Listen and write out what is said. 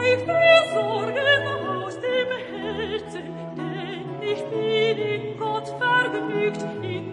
Sorgen aus dem Herzen, denn ich bin in Gott vergnügt, in